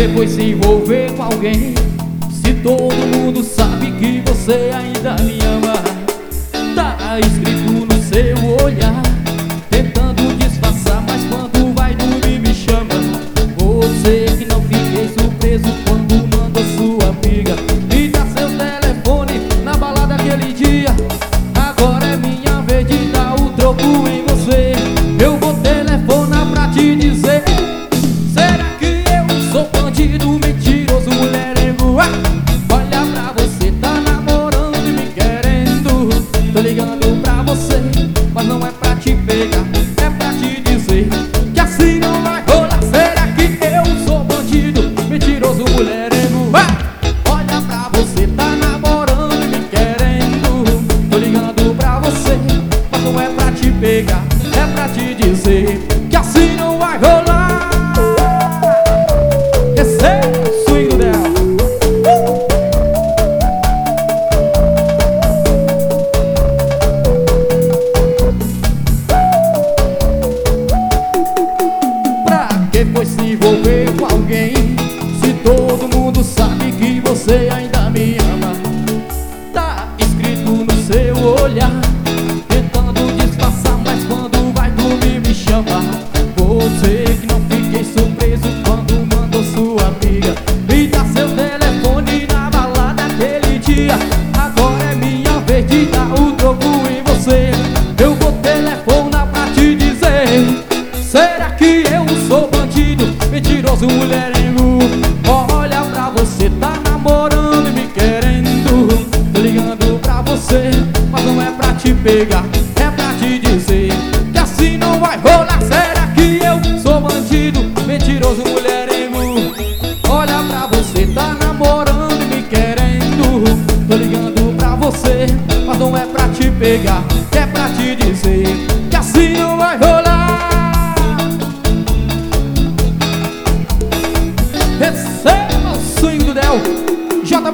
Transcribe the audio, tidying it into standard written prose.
que foi se envolver com alguém se todo mundo sabe que você ainda me ama? Tá escrito no seu olhar, tentando disfarçar, mas quando vai dormir me chama. Você que não fiquei surpreso quando mandou sua amiga me dá seu telefone na balada aquele dia. Agora é minha vez de dar o troco em você. Eu vou telefonar pra te dizer: será que eu sou bandido, mentiroso, mulherengo? Olha pra você, tá namorando e me querendo. Tô ligando pra você, mas não é pra te pegar, é pra te dizer que assim não vai rolar. Será que eu sou bandido, mentiroso, mulherengo? Olha pra você, tá namorando e me querendo. Tô ligando pra você, mas não é pra te pegar, é pra te dizer que assim não vai rolar. Esse é o swing dela. Pra que foi se envolver com alguém se todo mundo sabe que você ainda me ama? Tá escrito no seu olhar, tentando disfarçar, mas quando vai dormir me chama. Você que não fiquei surpreso quando mandou sua amiga me dá seu telefone na balada aquele dia. Agora é minha vez de dar o troco em você. Eu vou telefonar pra te dizer: será que eu sou bandido, mentiroso, mulherengo? Olha pra você, tá namorando e me querendo. Tô ligando pra você, mas não é pra te pegar, é pra te dizer que assim não vai rolar. Será que eu sou bandido, mentiroso, mulherengo? Olha pra você, tá namorando e me querendo. Tô ligando pra você, mas não é pra te pegar, é pra te dizer